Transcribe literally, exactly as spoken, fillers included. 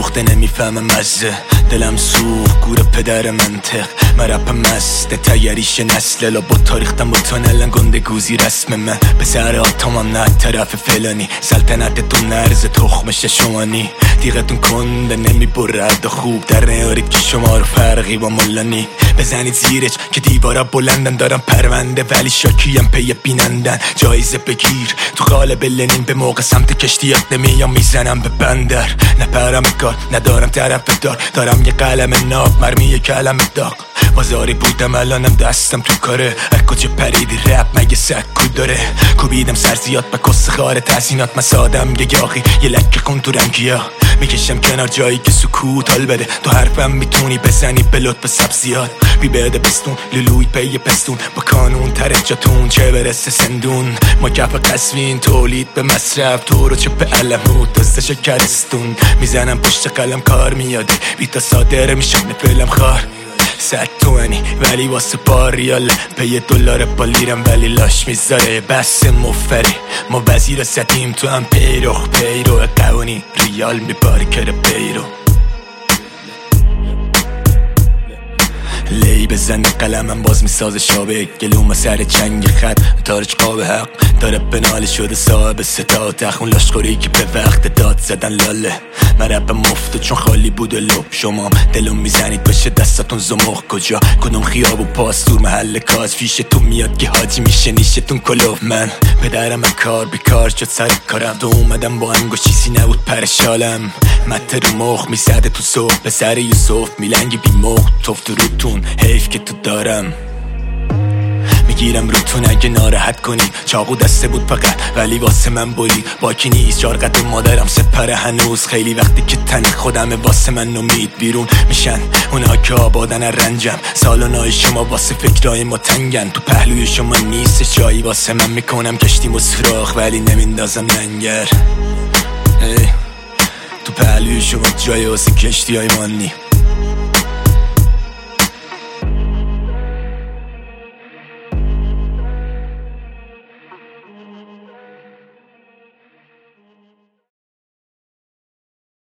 سوخته نمیفهمم مزه، دلم سوخت گور پدر منطق. مرپم مسته تیریش نسل لا با تاریختم با تانلن گنده گوزی رسم من. به سر آتامم نه طرف فلانی، سلطنتتون نرز تخمش شمانی. دیگتون کنده نمی برد و خوب در نیارید که شما رو فرقی با ملانی. بزنید زیرش که دیوارا بلندن، دارم پرونده ولی شاکیم پی بینندن. جایزه بگیر تو قالب لنین، به موقع سمت کشتیات نمیام میزنم به بندر. نپرم کار ندارم طرف دار، دارم یه قلم ناب مرمی یه کلم داغ. بازاری بودم الانم دستم تو کاره، هر کجا پریدی رپ مگه سکو داره. کوبیدم سر زیاد به کس خاره تحسینات، من سادم یه یاقی یه لکه خون تو رنگیا. میکشم کنار جایی که سکوت حال بده، تو حرفم میتونی بزنی به لطف سبزیات. بی بده پستون لولوی پی پستون، با کانون ترجاتون چه برسه سندون. ما کف قصوین تولید به مصرف، تو رو چه به علمود دست شکرستون. میزنم پشت قلم کار میاده، بیتا صادر میشم نفلم خار. صد توانی ولی واسه پا ریاله، به یه دلار با لیرم ولی لاش میذاره. بس مفری ما وزیر ستیم، تو هم پیرو پیرو قوانی ریال میباری کره پیرو. لی بزن قلمم باز میسازه شابه، گلوم سر چنگ خط تارج قاب حق داره بناله شده صاحب ستا تخون لاشخوری که به وقت داد زدن لاله. مرب مفته چون خالی بود لب، شمام دلم میزنید بشه دستاتون زمخ. کجا کدوم خیاب و پاستور محل کاز، فیشتون میاد که حاجی میشه نیشتون کلوف. من پدرم کار بیکار شد سر کارم، تو اومدم با انگوش چیزی نبود پرشالم. مته رو مخ میزده تو صبح به سر یوسف، میلنگی بی مخ توفت روتون حیف که تو دارم. میگیرم روتون اگه ناراحت کنی، چاقو دسته بود فقط ولی واسه من بری. باکی نیست جارقت مادرم سپره هنوز، خیلی وقتی که تن خودمه واسه من امید بیرون میشن اونا که آبادن رنجم. سالانای شما واسه فکرای ما تنگن، تو پهلوی شما نیست جایی واسه من. میکنم کشتیم و سراخ ولی نمیندازم لنگر. تو پهلوی شما جایی واسه کشتی های مانی.